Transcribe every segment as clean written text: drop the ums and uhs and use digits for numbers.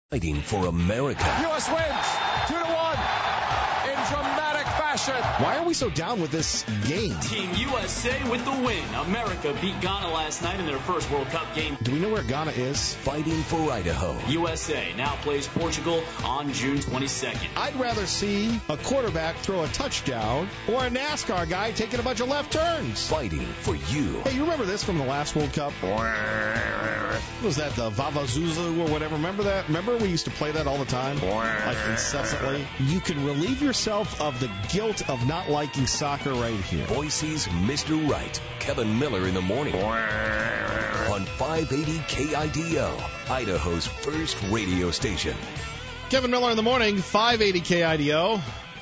Fighting for America. U.S. wins 2-1 in dramatic fashion. Why are we so down with this game? Team USA with the win. America beat Ghana last night in their first World Cup game. Do we know where Ghana is? Fighting for Idaho. USA now plays Portugal on June 22nd. I'd rather see a quarterback throw a touchdown or a NASCAR guy taking a bunch of left turns. Fighting for you. Hey, you remember this from the last World Cup? Was that the Vavazuzu or whatever? Remember that? Remember we used to play that all the time? Like incessantly? You can relieve yourself of the guilt of not liking soccer right here. Boise's Mr. Right. Kevin Miller in the morning. On 580 KIDO, Idaho's first radio station. Kevin Miller in the morning, 580 KIDO.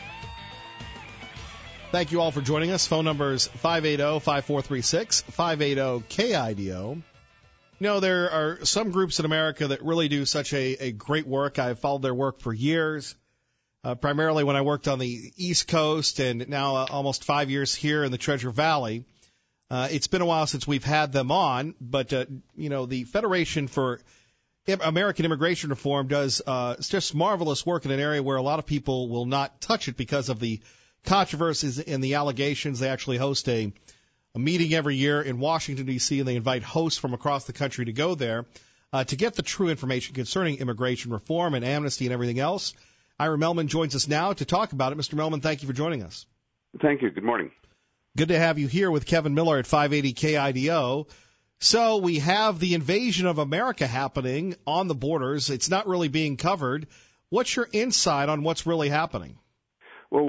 Thank you all for joining us. Phone numbers 580-5436, 580-KIDO. You know, there are some groups in America that really do such a great work. I've followed their work for years, primarily when I worked on the East Coast and now almost 5 years here in the Treasure Valley. It's been a while since we've had them on, but, you know, the Federation for American Immigration Reform does just marvelous work in an area where a lot of people will not touch it because of the controversies and the allegations. They actually host a meeting every year in Washington, D.C., and they invite hosts from across the country to go there to get the true information concerning immigration reform and amnesty and everything else. Ira Melman joins us now to talk about it. Mr. Melman, thank you for joining us. Thank you. Good morning. Good to have you here with Kevin Miller at 580 KIDO. So we have the invasion of America happening on the borders. It's not really being covered. What's your insight on what's really happening? Well,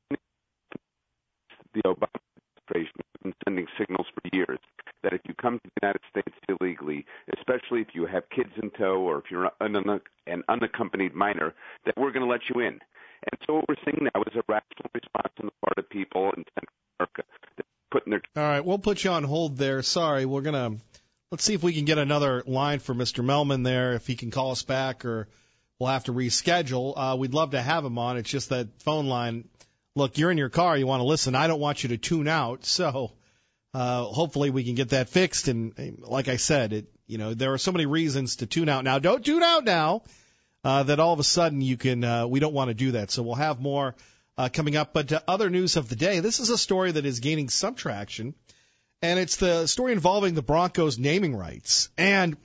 the Obama administration has been sending signals for years that if you come to the United States illegally, especially if you have kids in tow or if you're an unaccompanied minor, that we're going to let you in. And so what we're seeing now is a rational response on the part of people in Central America. All right, we'll put you on hold there. Sorry, let's see if we can get another line for Mr. Melman there, if he can call us back, or we'll have to reschedule. We'd love to have him on. It's just that phone line. Look, you're in your car, you want to listen. I don't want you to tune out, so hopefully we can get that fixed. And like I said, there are so many reasons to tune out now. Don't tune out now. That all of a sudden we don't want to do that. So we'll have more coming up. But other news of the day, this is a story that is gaining some traction, and it's the story involving the Broncos naming rights and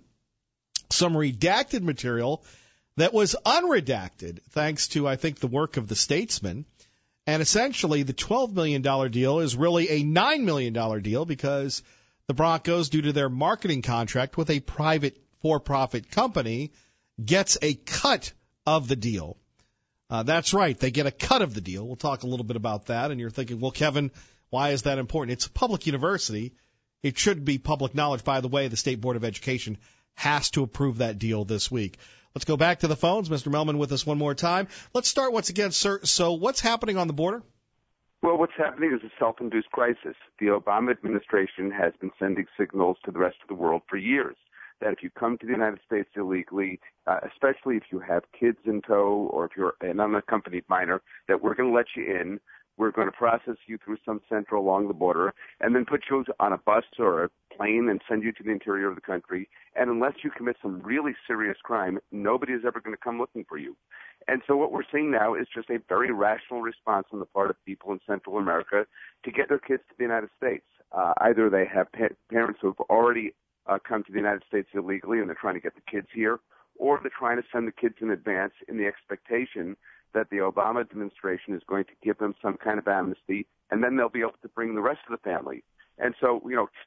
some redacted material that was unredacted thanks to, I think, the work of the Statesman. And essentially the $12 million deal is really a $9 million deal because the Broncos, due to their marketing contract with a private for-profit company, gets a cut of the deal. That's right. They get a cut of the deal. We'll talk a little bit about that. And you're thinking, well, Kevin, why is that important? It's a public university. It should be public knowledge. By the way, the State Board of Education has to approve that deal this week. Let's go back to the phones. Mr. Melman with us one more time. Let's start once again, sir. So what's happening on the border? Well, what's happening is a self-induced crisis. The Obama administration has been sending signals to the rest of the world for years that if you come to the United States illegally, especially if you have kids in tow or if you're an unaccompanied minor, that we're going to let you in. We're going to process you through some center along the border and then put you on a bus or a plane and send you to the interior of the country. And unless you commit some really serious crime, nobody is ever going to come looking for you. And so what we're seeing now is just a very rational response on the part of people in Central America to get their kids to the United States. Either they have parents who have already come to the United States illegally and they're trying to get the kids here, or they're trying to send the kids in advance in the expectation that the Obama administration is going to give them some kind of amnesty, and then they'll be able to bring the rest of the family. And so,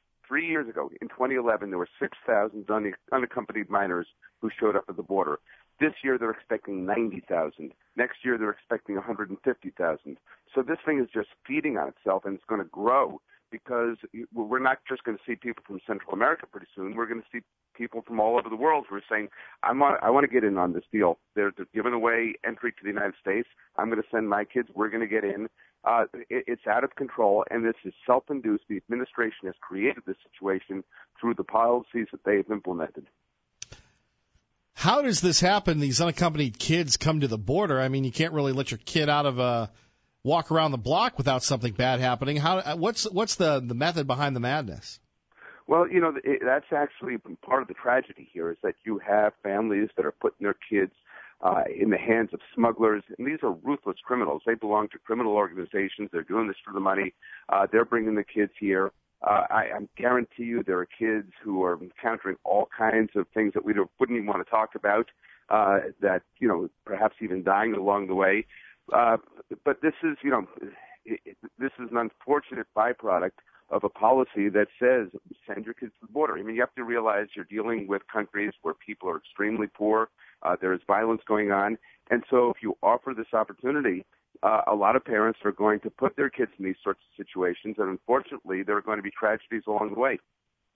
3 years ago, in 2011, there were 6,000 unaccompanied minors who showed up at the border. This year, they're expecting 90,000. Next year, they're expecting 150,000. So this thing is just feeding on itself, and it's going to grow because we're not just going to see people from Central America pretty soon. We're going to see people from all over the world who are saying, I want to get in on this deal. They're giving away entry to the United States. I'm going to send my kids. We're going to get in. It's out of control, and this is self-induced. The administration has created this situation through the policies that they have implemented. How does this happen? These unaccompanied kids come to the border. I mean, you can't really let your kid out of walk around the block without something bad happening. What's the method behind the madness? Well, that's actually part of the tragedy here is that you have families that are putting their kids in the hands of smugglers, and these are ruthless criminals. They belong to criminal organizations. They're doing this for the money. They're bringing the kids here. I guarantee you there are kids who are encountering all kinds of things that we wouldn't even want to talk about, that, perhaps even dying along the way. But this is, this is an unfortunate byproduct of a policy that says send your kids to the border. I mean, you have to realize you're dealing with countries where people are extremely poor. There is violence going on. And so if you offer this opportunity, a lot of parents are going to put their kids in these sorts of situations, and unfortunately, there are going to be tragedies along the way.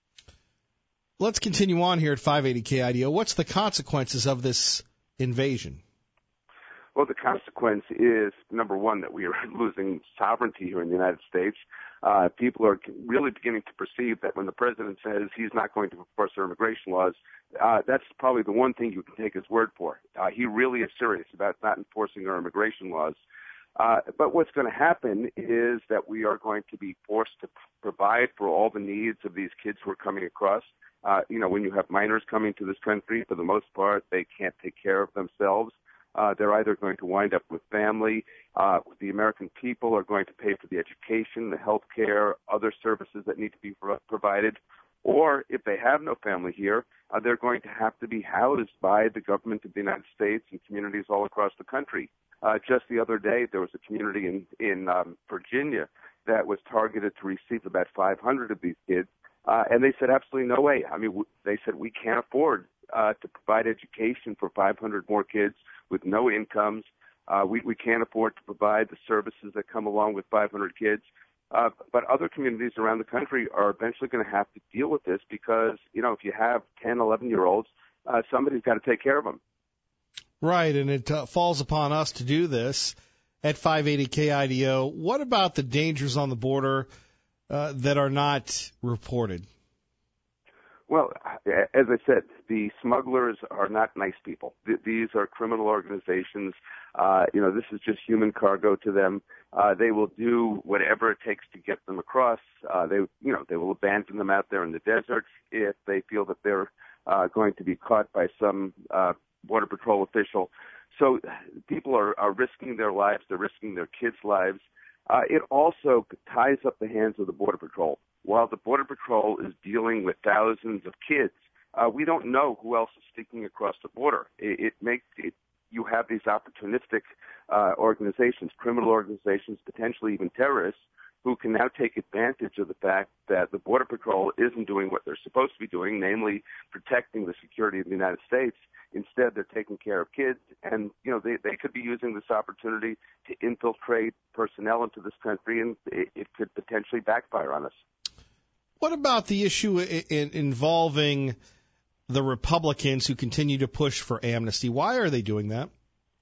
Let's continue on here at 580 KIDO. What's the consequences of this invasion? Well, the consequence is, number one, that we are losing sovereignty here in the United States. People are really beginning to perceive that when the president says he's not going to enforce our immigration laws, that's probably the one thing you can take his word for. He really is serious about not enforcing our immigration laws. But what's going to happen is that we are going to be forced to provide for all the needs of these kids who are coming across. When you have minors coming to this country, for the most part, they can't take care of themselves. They're either going to wind up with family. The American people are going to pay for the education, the health care, other services that need to be provided. Or if they have no family here, they're going to have to be housed by the government of the United States and communities all across the country. Just the other day, there was a community in Virginia that was targeted to receive about 500 of these kids, and they said absolutely no way. I mean, they said we can't afford to provide education for 500 more kids with no incomes. We can't afford to provide the services that come along with 500 kids. But other communities around the country are eventually going to have to deal with this because, if you have 10, 11-year-olds, somebody's got to take care of them. Right, and it falls upon us to do this at 580 KIDO. What about the dangers on the border that are not reported? Well, as I said, the smugglers are not nice people. These are criminal organizations. This is just human cargo to them. They will do whatever it takes to get them across. They will abandon them out there in the desert if they feel that they're going to be caught by some Border Patrol official. So people are risking their lives. They're risking their kids' lives. It also ties up the hands of the Border Patrol. While the Border Patrol is dealing with thousands of kids, we don't know who else is sneaking across the border. You have these opportunistic organizations, criminal organizations, potentially even terrorists, who can now take advantage of the fact that the Border Patrol isn't doing what they're supposed to be doing, namely protecting the security of the United States. Instead, they're taking care of kids, and they could be using this opportunity to infiltrate personnel into this country, and it could potentially backfire on us. What about the issue involving the Republicans who continue to push for amnesty? Why are they doing that?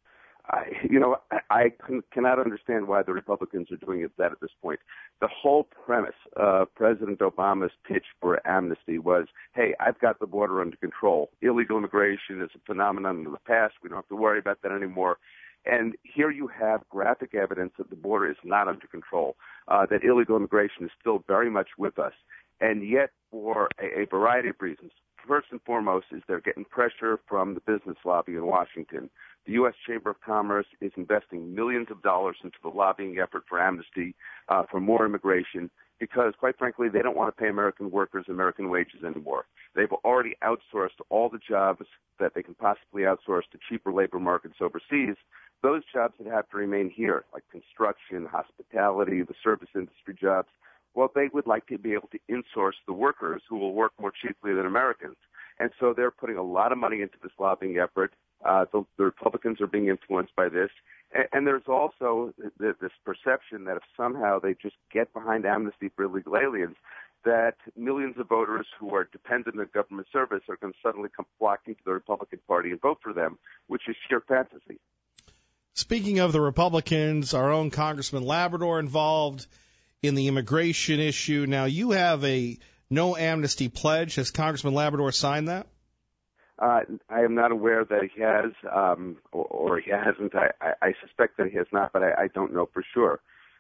I cannot understand why the Republicans are doing that at this point. The whole premise of President Obama's pitch for amnesty was, hey, I've got the border under control. Illegal immigration is a phenomenon of the past. We don't have to worry about that anymore. And here you have graphic evidence that the border is not under control, that illegal immigration is still very much with us. And yet, for a variety of reasons, first and foremost is they're getting pressure from the business lobby in Washington. The U.S. Chamber of Commerce is investing millions of dollars into the lobbying effort for amnesty, for more immigration, because, quite frankly, they don't want to pay American workers American wages anymore. They've already outsourced all the jobs that they can possibly outsource to cheaper labor markets overseas. Those jobs that have to remain here, like construction, hospitality, the service industry jobs, well, they would like to be able to insource the workers who will work more cheaply than Americans. And so they're putting a lot of money into this lobbying effort. The Republicans are being influenced by this. And there's also this perception that if somehow they just get behind amnesty for illegal aliens, that millions of voters who are dependent on government service are going to suddenly come flocking to the Republican Party and vote for them, which is sheer fantasy. Speaking of the Republicans, our own Congressman Labrador involved in the immigration issue. Now, you have a no amnesty pledge. Has Congressman Labrador signed that? I am not aware that he has, or he hasn't. I suspect that he has not, but I don't know for sure.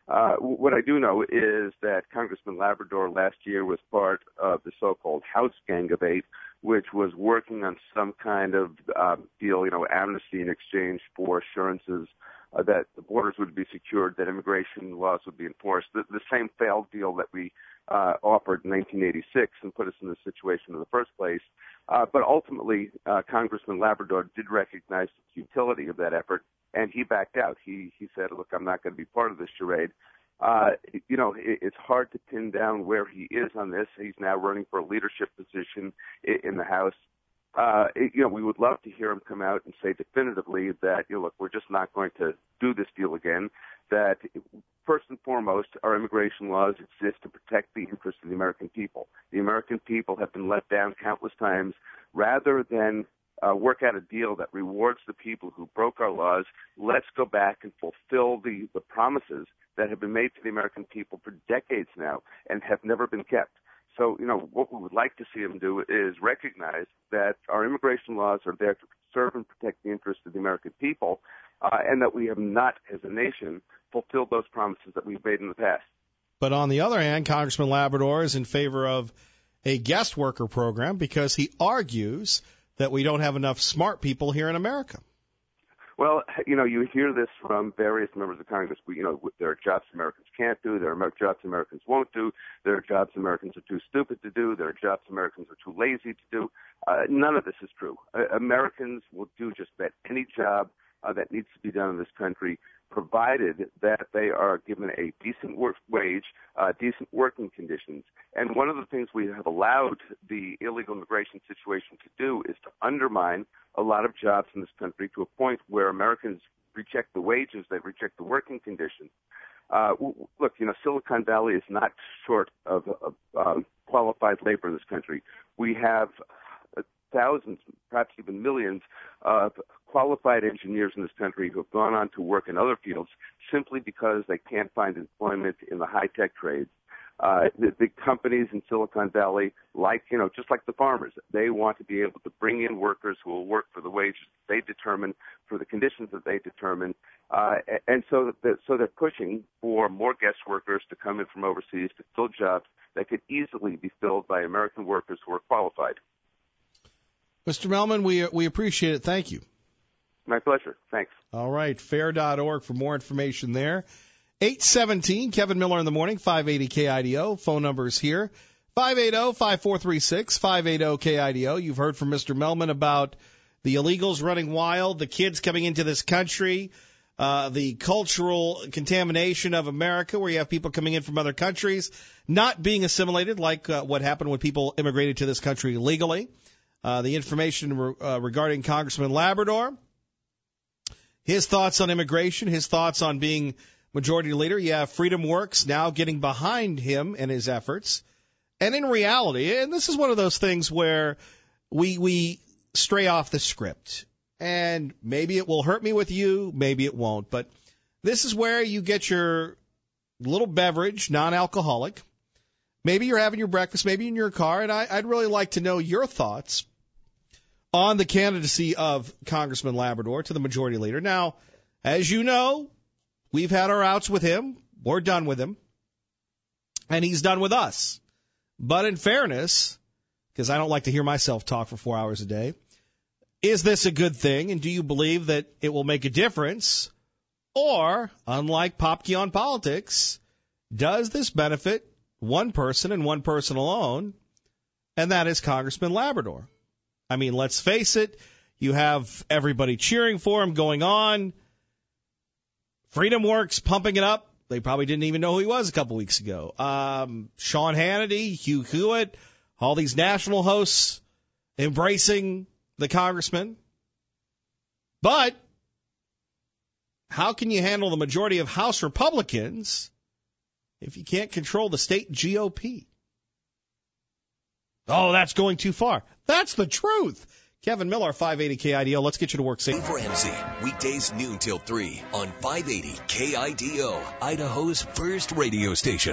What I do know is that Congressman Labrador last year was part of the so-called House Gang of Eight, which was working on some kind of deal, amnesty in exchange for assurances that the borders would be secured, that immigration laws would be enforced. The same failed deal that we offered in 1986 and put us in this situation in the first place. But ultimately, Congressman Labrador did recognize the futility of that effort, and he backed out. He said, look, I'm not going to be part of this charade. It's hard to pin down where he is on this. He's now running for a leadership position in the House. We would love to hear him come out and say definitively that, look, we're just not going to do this deal again, that first and foremost, our immigration laws exist to protect the interests of the American people. The American people have been let down countless times. Rather than work out a deal that rewards the people who broke our laws, let's go back and fulfill the promises that have been made to the American people for decades now and have never been kept. So, what we would like to see him do is recognize that our immigration laws are there to serve and protect the interests of the American people, and that we have not, as a nation, fulfilled those promises that we've made in the past. But on the other hand, Congressman Labrador is in favor of a guest worker program because he argues that we don't have enough smart people here in America. Well, you hear this from various members of Congress. There are jobs Americans can't do. There are jobs Americans won't do. There are jobs Americans are too stupid to do. There are jobs Americans are too lazy to do. None of this is true. Americans will do just about any job that needs to be done in this country, provided that they are given a decent wage, decent working conditions. And one of the things we have allowed the illegal immigration situation to do is to undermine a lot of jobs in this country to a point where Americans reject the wages, they reject the working conditions. Look, Silicon Valley is not short of qualified labor in this country. We have thousands, perhaps even millions of qualified engineers in this country who have gone on to work in other fields simply because they can't find employment in the high-tech trades. The big companies in Silicon Valley, just like the farmers, they want to be able to bring in workers who will work for the wages they determine, for the conditions that they determine, and so they're pushing for more guest workers to come in from overseas to fill jobs that could easily be filled by American workers who are qualified. Mr. Mehlman, we appreciate it. Thank you. My pleasure. Thanks. All right, fair.org for more information there. 817, Kevin Miller in the morning, 580 KIDO. Phone numbers here, 580-5436, 580-KIDO. You've heard from Mr. Mehlman about the illegals running wild, the kids coming into this country, the cultural contamination of America where you have people coming in from other countries, not being assimilated like what happened when people immigrated to this country legally. The information regarding Congressman Labrador, his thoughts on immigration, his thoughts on being majority leader. You have Freedom Works now getting behind him and his efforts. And in reality, and this is one of those things where we stray off the script. And maybe it will hurt me with you, maybe it won't. But this is where you get your little beverage, non-alcoholic. Maybe you're having your breakfast, maybe in your car, and I'd really like to know your thoughts on the candidacy of Congressman Labrador to the majority leader. Now, as you know, we've had our outs with him. We're done with him. And he's done with us. But in fairness, because I don't like to hear myself talk for 4 hours a day, is this a good thing? And do you believe that it will make a difference? Or, unlike Popke on politics, does this benefit one person and one person alone? And that is Congressman Labrador. I mean, let's face it, you have everybody cheering for him going on. Freedom Works pumping it up. They probably didn't even know who he was a couple weeks ago. Sean Hannity, Hugh Hewitt, all these national hosts embracing the congressman. But how can you handle the majority of House Republicans if you can't control the state GOP? Oh, that's going too far. That's the truth. Kevin Miller, 580 KIDO. Let's get you to work safe. Dave Ramsey, weekdays noon till 3 on 580 KIDO, Idaho's first radio station.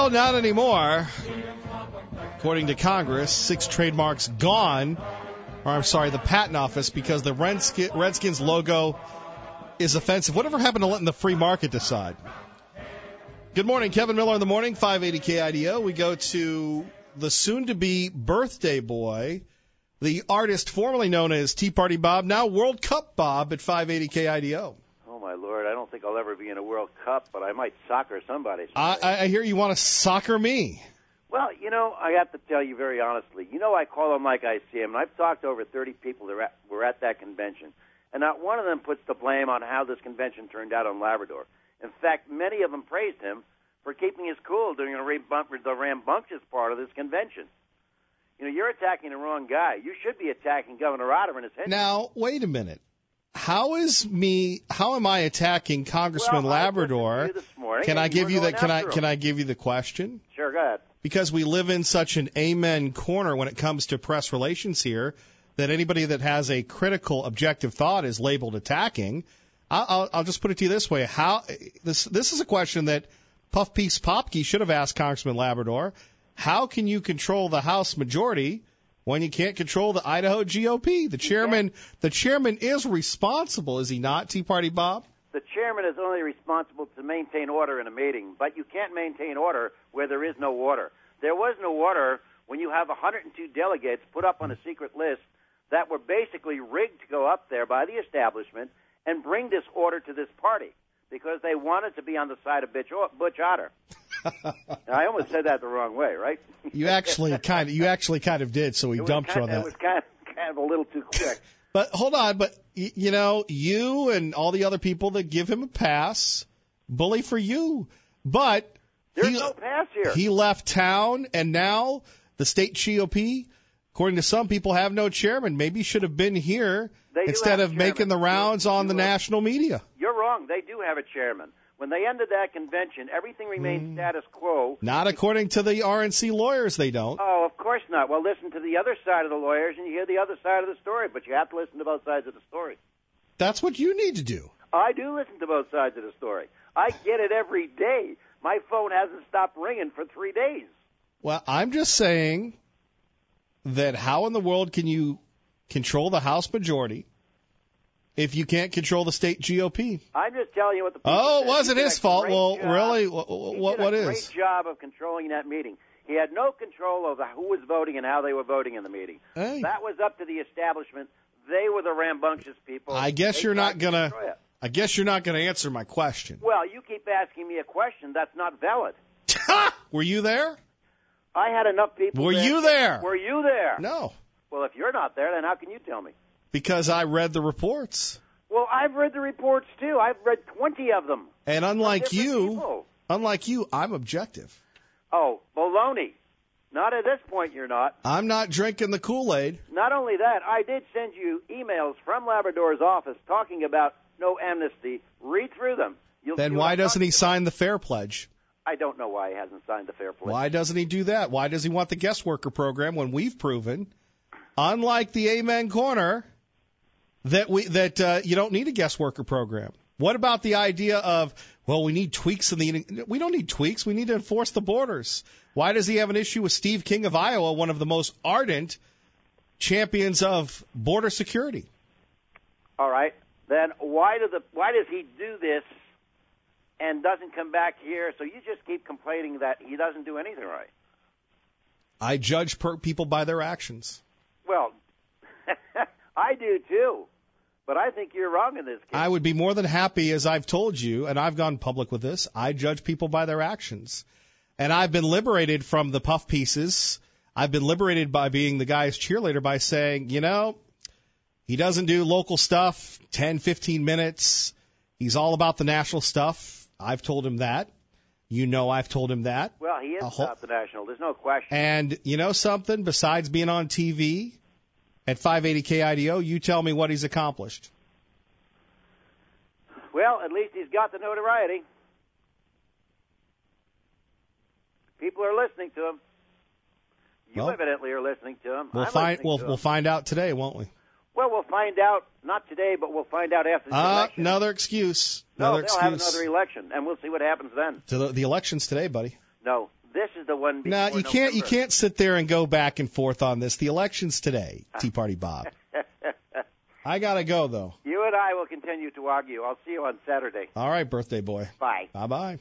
Well, not anymore. According to Congress, 6 trademarks gone. Or I'm sorry, the Patent Office, because the Redskins logo is offensive. Whatever happened to letting the free market decide? Good morning, Kevin Miller in the morning, 580 KIDO. We go to the soon-to-be birthday boy, the artist formerly known as Tea Party Bob, now World Cup Bob at 580 KIDO. Oh, my Lord, I don't think I'll ever be in a World Cup, but I might soccer somebody. I hear you want to soccer me. Well, I have to tell you very honestly, I call them like I see them, and I've talked to over 30 people that were at that convention, and not one of them puts the blame on how this convention turned out on Labrador. In fact, many of them praised him for keeping his cool during the rambunctious part of this convention. You're attacking the wrong guy. You should be attacking Governor Otter and his head. Now, wait a minute. How am I attacking Congressman Labrador? Can I give you the question? Sure, go ahead. Because we live in such an amen corner when it comes to press relations here that anybody that has a critical, objective thought is labeled attacking. I'll just put it to you this way: this is a question that Puff Piece Popke should have asked Congressman Labrador. How can you control the House majority when you can't control the Idaho GOP? The chairman is responsible, is he not, Tea Party Bob? The chairman is only responsible to maintain order in a meeting, but you can't maintain order where there is no order. There was no order when you have 102 delegates put up on a secret list that were basically rigged to go up there by the establishment and bring disorder to this party because they wanted to be on the side of Butch Otter. Now, I almost said that the wrong way, right? You actually kind of did, so we dumped you on that. It was kind of a little too quick. But hold on, you and all the other people that give him a pass, bully for you. But there's no pass here. He left town, and now the state GOP, according to some people, have no chairman. Maybe he should have been here instead of making the rounds on the national media. You're wrong. They do have a chairman. When they ended that convention, everything remained status quo. Not according to the RNC lawyers, they don't. Oh, of course not. Well, listen to the other side of the lawyers, and you hear the other side of the story, but you have to listen to both sides of the story. That's what you need to do. I do listen to both sides of the story. I get it every day. My phone hasn't stopped ringing for 3 days. Well, I'm just saying that how in the world can you control the House majority if you can't control the state GOP? I'm just telling you what the people said. It wasn't his fault. Well, job. Really, what is? He did a great job of controlling that meeting. He had no control over who was voting and how they were voting in the meeting. Hey. That was up to the establishment. They were the rambunctious people. I guess you're not gonna answer my question. Well, you keep asking me a question that's not valid. Were you there? I had enough people. Were you there? Were you there? No. Well, if you're not there, then how can you tell me? Because I read the reports. Well, I've read the reports, too. I've read 20 of them. And unlike you, I'm objective. Oh, baloney. Not at this point, you're not. I'm not drinking the Kool-Aid. Not only that, I did send you emails from Labrador's office talking about no amnesty. Read through them. Then why doesn't he sign the Fair Pledge? I don't know why he hasn't signed the Fair Pledge. Why doesn't he do that? Why does he want the guest worker program when we've proven, unlike the Amen Corner, that you don't need a guest worker program? What about the idea of, well, we need tweaks we don't need tweaks. We need to enforce the borders. Why does he have an issue with Steve King of Iowa, one of the most ardent champions of border security? All right. Then why does he do this and doesn't come back here? So you just keep complaining that he doesn't do anything right. I judge people by their actions. Well, I do too. But I think you're wrong in this case. I would be more than happy, as I've told you, and I've gone public with this, I judge people by their actions. And I've been liberated from the puff pieces. I've been liberated by being the guy's cheerleader by saying, he doesn't do local stuff, 10, 15 minutes. He's all about the national stuff. I've told him that. I've told him that. Well, he is about the national. There's no question. And you know something? Besides being on TV at 580 KIDO, you tell me what he's accomplished. Well, at least he's got the notoriety. People are listening to him. You evidently are listening to him. We'll find out today, won't we? Well, we'll find out, not today, but we'll find out after the election. Another excuse. They'll have another election, and we'll see what happens then. The election's today, buddy. No, This is the one before No, you can't. November. You can't sit there and go back and forth on this. The election's today, Tea Party Bob. I gotta go though. You and I will continue to argue. I'll see you on Saturday. All right, birthday boy. Bye. Bye-bye.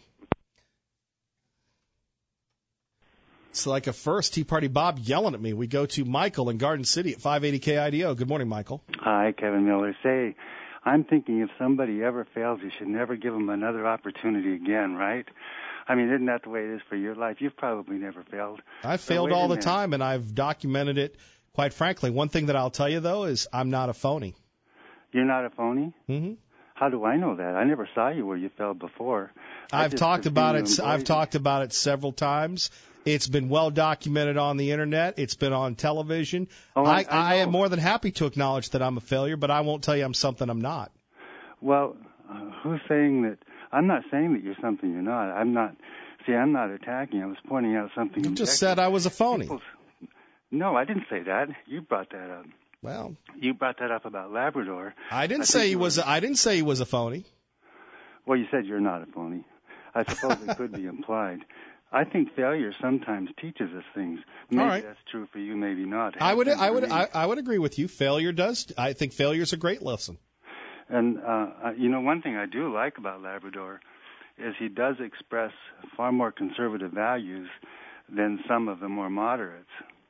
It's like a first Tea Party Bob yelling at me. We go to Michael in Garden City at 580 KIDO. Good morning, Michael. Hi, Kevin Miller. Say, I'm thinking if somebody ever fails, you should never give them another opportunity again, right? I mean, isn't that the way it is for your life? You've probably never failed. I've failed all the time, and I've documented it. Quite frankly, one thing that I'll tell you, though, is I'm not a phony. You're not a phony? Mm-hmm. How do I know that? I never saw you where you failed before. I've talked about it. I've talked about it several times. It's been well documented on the internet. It's been on television. Oh, I am more than happy to acknowledge that I'm a failure, but I won't tell you I'm something I'm not. Well, who's saying that? I'm not saying that you're something you're not. I'm not attacking. I was pointing out something. You just said I was a phony. No, I didn't say that. You brought that up. Well, you brought that up about Labrador. I didn't say he was a phony. Well, you said you're not a phony. I suppose it could be implied. I think failure sometimes teaches us things. Maybe that's true for you, maybe not. I would agree with you. Failure does. I think failure is a great lesson. And one thing I do like about Labrador is he does express far more conservative values than some of the more moderates.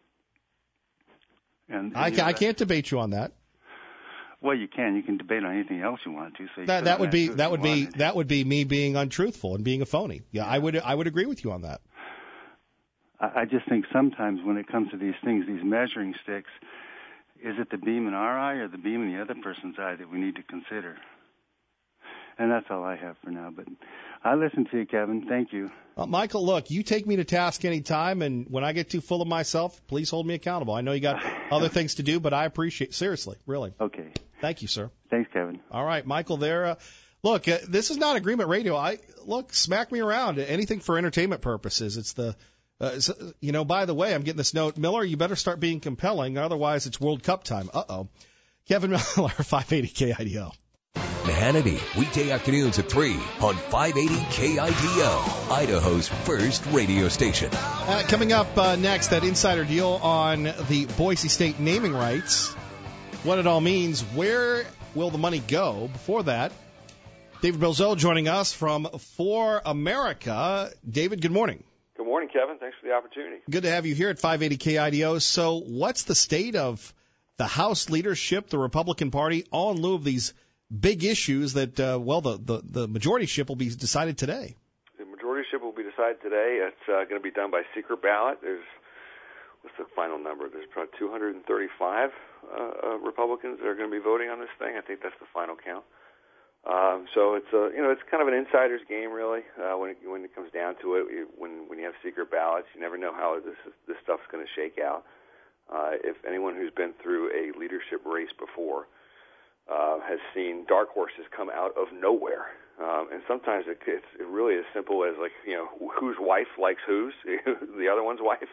And I can't debate you on that. Well, you can. You can debate on anything else you want to. So that would be me being untruthful and being a phony. Yeah, I would agree with you on that. I just think sometimes when it comes to these things, these measuring sticks, is it the beam in our eye or the beam in the other person's eye that we need to consider? And that's all I have for now. But I listen to you, Kevin. Thank you. Michael, look, you take me to task anytime, and when I get too full of myself, please hold me accountable. I know you got other things to do, but I appreciate seriously, really. Okay. Thank you, sir. Thanks, Kevin. All right, Michael, there. Look, this is not Agreement Radio. Smack me around. Anything for entertainment purposes. It's the, by the way, I'm getting this note. Miller, you better start being compelling, otherwise it's World Cup time. Uh-oh. Kevin Miller, 580 KIDO. Hannity, weekday afternoons at 3 on 580 KIDO, Idaho's first radio station. Coming up next, that insider deal on the Boise State naming rights, what it all means, where will the money go? Before that, David Bilzell joining us from For America. David, good morning. Good morning, Kevin. Thanks for the opportunity. Good to have you here at 580 KIDO. So what's the state of the House leadership, the Republican Party, all in lieu of these big issues that, the majorityship will be decided today? The majorityship will be decided today. It's going to be done by secret ballot. What's the final number? There's probably 235 Republicans that are going to be voting on this thing. I think that's the final count. So it's it's kind of an insider's game, really. When it comes down to it, when you have secret ballots, you never know how this stuff's going to shake out. If anyone who's been through a leadership race before has seen dark horses come out of nowhere, and sometimes it's really as simple as whose wife likes whose, the other one's wife.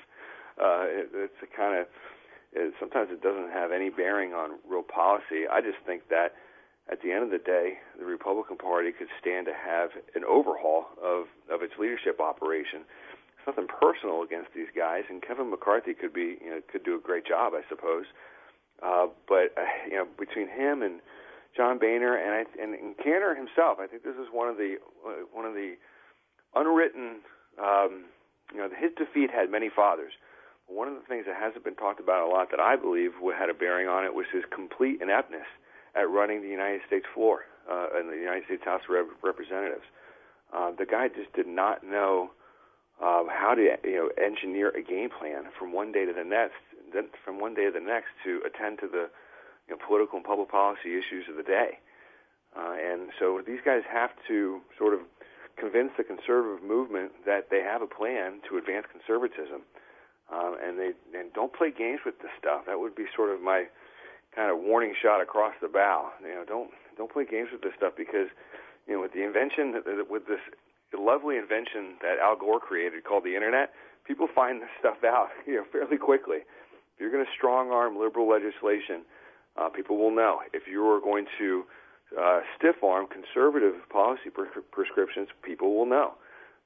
Sometimes it doesn't have any bearing on real policy. I just think that at the end of the day, the Republican Party could stand to have an overhaul of its leadership operation. It's nothing personal against these guys, and Kevin McCarthy could do a great job, I suppose. But between him and John Boehner and Cantor himself, I think this is one of the unwritten. His defeat had many fathers. One of the things that hasn't been talked about a lot that I believe had a bearing on it was his complete ineptness at running the United States floor in the United States House of Representatives. The guy just did not know how to engineer a game plan from one day to the next, to attend to the political and public policy issues of the day. And so these guys have to sort of convince the conservative movement that they have a plan to advance conservatism, and don't play games with this stuff. That would be sort of my kind of warning shot across the bow. Don't play games with this stuff, because with the invention, with this lovely invention that Al Gore created called the Internet, people find this stuff out fairly quickly. If you're going to strong-arm liberal legislation, people will know. If you are going to stiff-arm conservative policy prescriptions, people will know.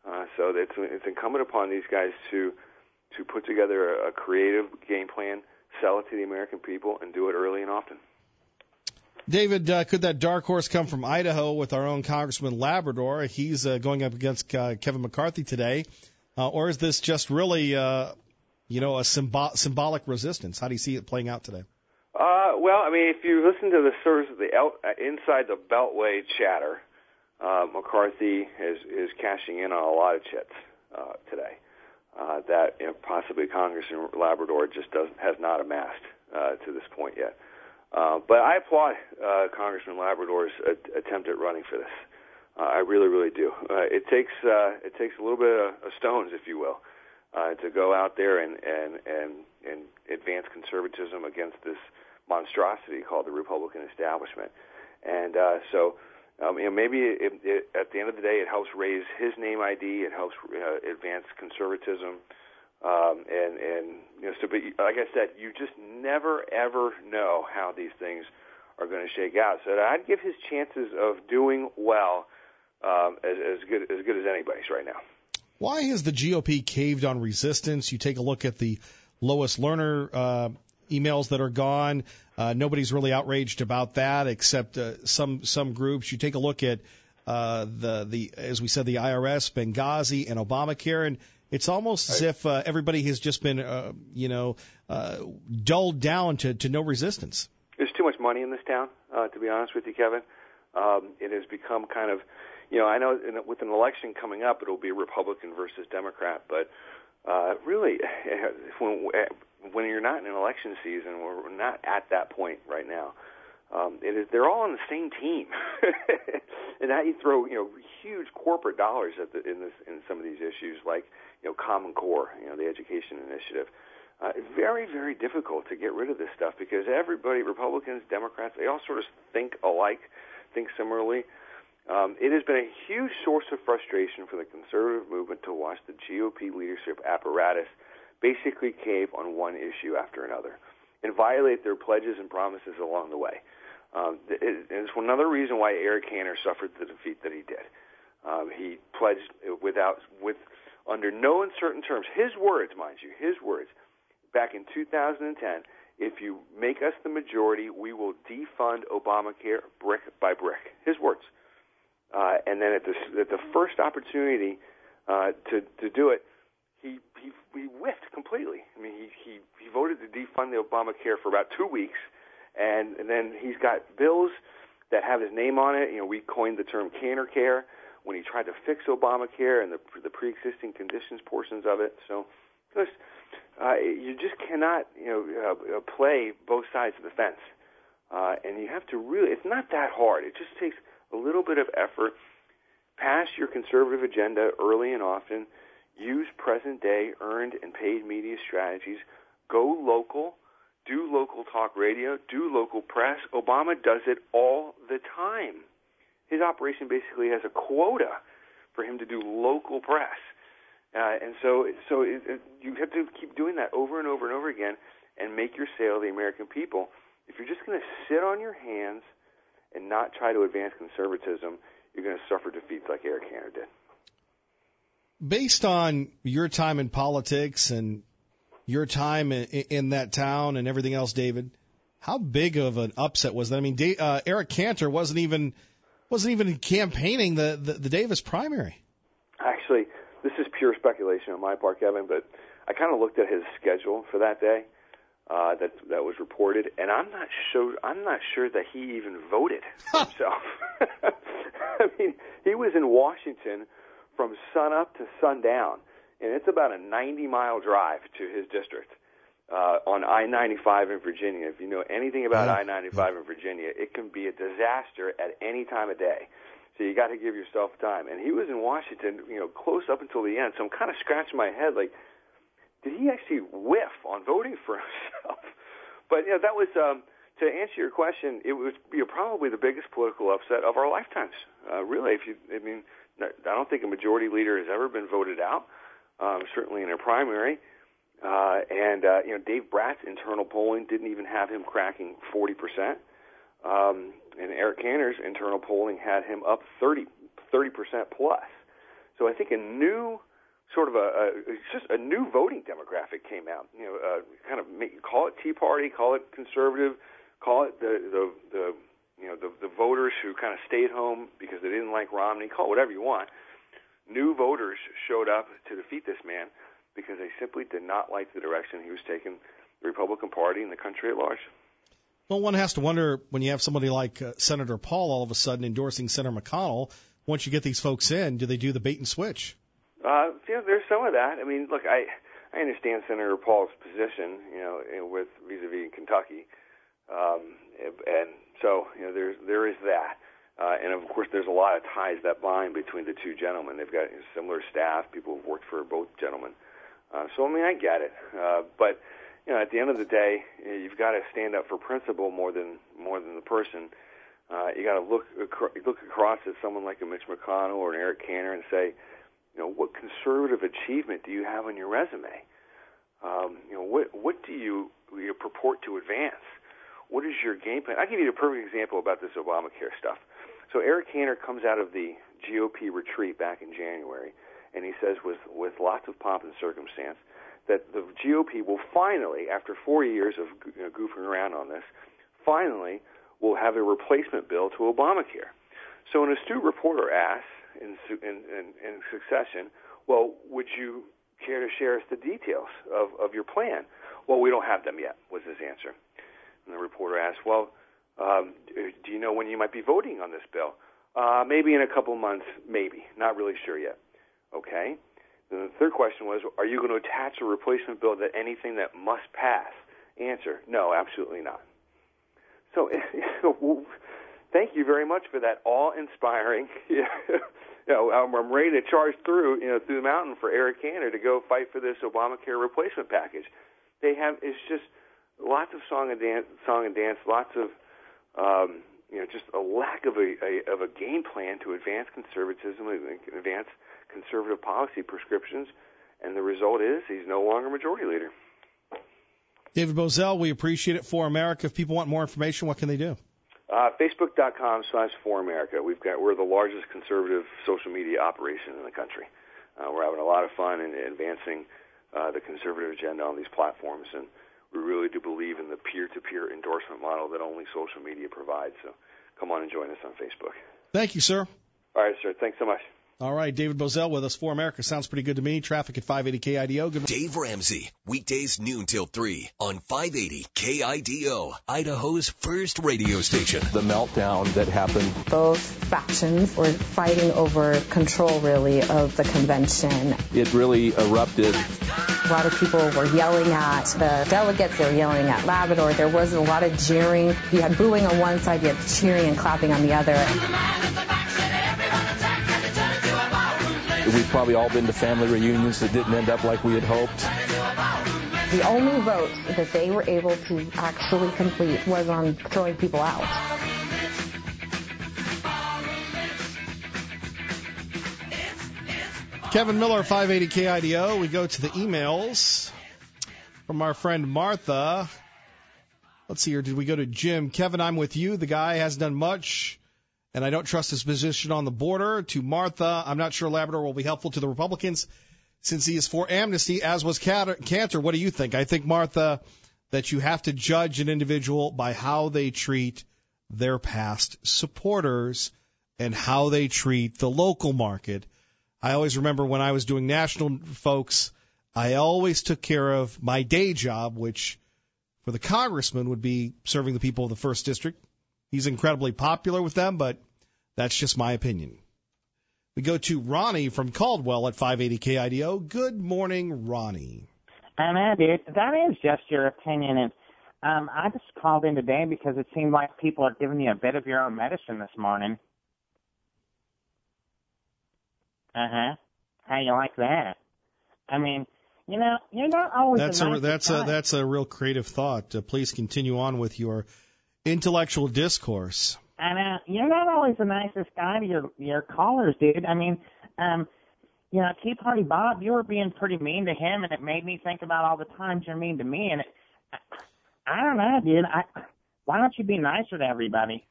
So it's incumbent upon these guys to put together a creative game plan, sell it to the American people, and do it early and often. David, could that dark horse come from Idaho with our own Congressman Labrador? He's going up against Kevin McCarthy today. Or is this just really, a symbolic resistance? How do you see it playing out today? Well, I mean, if you listen to the sort of the inside the Beltway chatter, McCarthy is cashing in on a lot of chits today that possibly Congressman Labrador just has not amassed to this point yet. But I applaud Congressman Labrador's attempt at running for this. I really, really do. It takes a little bit of stones, if you will, to go out there and advance conservatism against this monstrosity called the Republican establishment. And so maybe at the end of the day, it helps raise his name ID. It helps advance conservatism. But like I said, you just never ever know how these things are going to shake out. So I'd give his chances of doing well as good as anybody's right now. Why has the GOP caved on resistance? You take a look at the Lois Lerner emails that are gone. Nobody's really outraged about that except some groups. You take a look at the as we said, the IRS, Benghazi, and Obamacare, and it's almost as if everybody has just been, dulled down to no resistance. There's too much money in this town, to be honest with you, Kevin. It has become kind of, I know with an election coming up, it'll be Republican versus Democrat, but really, when you're not in an election season, we're not at that point right now. They're all on the same team, and now you throw huge corporate dollars in some of these issues like Common Core, the education initiative. It's very, very difficult to get rid of this stuff because everybody, Republicans, Democrats, they all sort of think alike, think similarly. It has been a huge source of frustration for the conservative movement to watch the GOP leadership apparatus basically cave on one issue after another and violate their pledges and promises along the way. It's another reason why Eric Cantor suffered the defeat that he did. He pledged under no uncertain terms, his words, mind you, back in 2010, if you make us the majority, we will defund Obamacare brick by brick. His words. And then at the first opportunity to do it, he whiffed completely. I mean, he voted to defund the Obamacare for about 2 weeks, and then he's got bills that have his name on it. We coined the term Cantor Care when he tried to fix Obamacare and the pre-existing conditions portions of it. So, you just cannot play both sides of the fence, and you have to really. It's not that hard. It just takes a little bit of effort. Pass your conservative agenda early and often. Use present-day earned and paid media strategies. Go local. Do local talk radio. Do local press. Obama does it all the time. His operation basically has a quota for him to do local press. And so you have to keep doing that over and over and over again and make your sale to the American people. If you're just going to sit on your hands and not try to advance conservatism, you're going to suffer defeats like Eric Cantor did. Based on your time in politics and your time in that town and everything else, David, how big of an upset was that? I mean, Eric Cantor wasn't even campaigning the Davis primary. Actually, this is pure speculation on my part, Kevin, but I kind of looked at his schedule for that day that was reported, and I'm not sure that he even voted for himself. I mean, he was in Washington from sunup to sundown, and it's about a 90-mile drive to his district on I-95 in Virginia. If you know anything about I-95 in Virginia, it can be a disaster at any time of day. So you got to give yourself time. And he was in Washington, close up until the end. So I'm kind of scratching my head, like, did he actually whiff on voting for himself? But that was to answer your question. It was probably the biggest political upset of our lifetimes. Really, I don't think a majority leader has ever been voted out. Certainly in a primary. And Dave Bratt's internal polling didn't even have him cracking 40%. And Eric Cantor's internal polling had him up 30% plus. So I think a new sort of just a new voting demographic came out. Call it Tea Party, call it conservative, call it the voters who kind of stayed home because they didn't like Romney, call it whatever you want. New voters showed up to defeat this man because they simply did not like the direction he was taking the Republican Party and the country at large. Well, one has to wonder when you have somebody like Senator Paul all of a sudden endorsing Senator McConnell, once you get these folks in, do they do the bait and switch? There's some of that. I mean, look, I understand Senator Paul's position, with vis-a-vis Kentucky, and so there is that, and of course there's a lot of ties that bind between the two gentlemen. They've got similar staff, people who've worked for both gentlemen. So I mean, I get it, but at the end of the day, you've got to stand up for principle more than the person. You got to look across at someone like a Mitch McConnell or an Eric Cantor and say, what conservative achievement do you have on your resume? What do you purport to advance? What is your game plan? I'll give you a perfect example about this Obamacare stuff. So Eric Cantor comes out of the GOP retreat back in January, and he says with lots of pomp and circumstance that the GOP will finally, after 4 years of goofing around on this, finally will have a replacement bill to Obamacare. So an astute reporter asks in succession, well, would you care to share us the details of your plan? Well, we don't have them yet, was his answer. And the reporter asked, well, do you know when you might be voting on this bill? Maybe in a couple months, maybe. Not really sure yet. Okay. Then the third question was, are you going to attach a replacement bill to anything that must pass? Answer, no, absolutely not. So thank you very much for that awe-inspiring. I'm ready to charge through the mountain for Eric Cantor to go fight for this Obamacare replacement package. It's just lots of song and dance, lots of just a lack of a game plan to advance conservatism and advance conservative policy prescriptions, and the result is he's no longer majority leader. David Bozell, we appreciate it. For America. If people want more information, what can they do? Facebook.com/ForAmerica. We're the largest conservative social media operation in the country. We're having a lot of fun in advancing the conservative agenda on these platforms, and we really do believe in the peer-to-peer endorsement model that only social media provides. So come on and join us on Facebook. Thank you, sir. All right, sir. Thanks so much. All right, David Bozell with us. For America. Sounds pretty good to me. Traffic at 580 KIDO. Good. Dave Ramsey, weekdays noon till 3 on 580 KIDO, Idaho's first radio station. The meltdown that happened. Both factions were fighting over control, really, of the convention. It really erupted. A lot of people were yelling at the delegates. They were yelling at Labrador. There was a lot of jeering. You had booing on one side, you had cheering and clapping on the other. We've probably all been to family reunions that didn't end up like we had hoped. The only vote that they were able to actually complete was on throwing people out. Kevin Miller, 580 KIDO. We go to the emails from our friend Martha. Let's see here. Did we go to Jim? Kevin, I'm with you. The guy hasn't done much, and I don't trust his position on the border. To Martha, I'm not sure Labrador will be helpful to the Republicans since he is for amnesty, as was Cantor. What do you think? I think, Martha, that you have to judge an individual by how they treat their past supporters and how they treat the local market. I always remember when I was doing national, folks, I always took care of my day job, which for the congressman would be serving the people of the 1st District. He's incredibly popular with them, but that's just my opinion. We go to Ronnie from Caldwell at 580 KIDO. Good morning, Ronnie. Dude, that is just your opinion. And I just called in today because it seemed like people are giving you a bit of your own medicine this morning. How you like that? I mean, you're not always. That's a real creative thought. Please continue on with your intellectual discourse. And you're not always the nicest guy to your callers, dude. I mean, Tea Party Bob, you were being pretty mean to him, and it made me think about all the times you're mean to me. And I don't know, dude. Why don't you be nicer to everybody?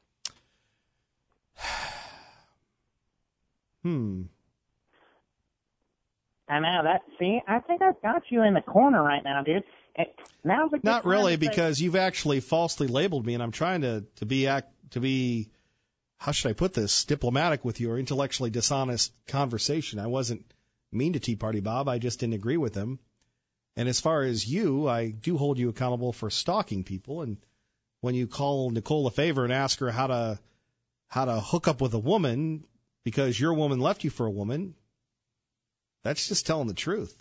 I know that. See, I think I've got you in the corner right now, dude. Now's a good Not time really, to say- because you've actually falsely labeled me, and I'm trying to be, how should I put this, diplomatic with your intellectually dishonest conversation. I wasn't mean to Tea Party Bob. I just didn't agree with him. And as far as you, I do hold you accountable for stalking people. And when you call Nicole a favor and ask her how to hook up with a woman because your woman left you for a woman, that's just telling the truth.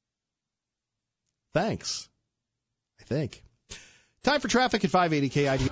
Thanks. I think. Time for traffic at 580 KID.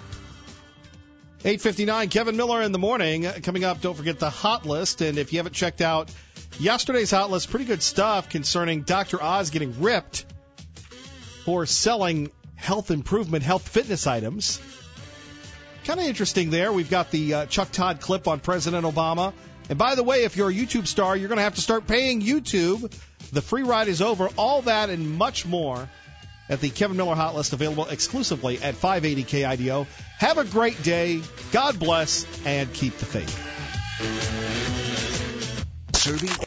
8:59, Kevin Miller in the morning. Coming up, don't forget the hot list. And if you haven't checked out yesterday's hot list, pretty good stuff concerning Dr. Oz getting ripped for selling health improvement, health fitness items. Kind of interesting there. We've got the Chuck Todd clip on President Obama. And by the way, if you're a YouTube star, you're going to have to start paying YouTube. The free ride is over. All that and much more at the Kevin Miller Hot List, available exclusively at 580 KIDO. Have a great day. God bless, and keep the faith. Serving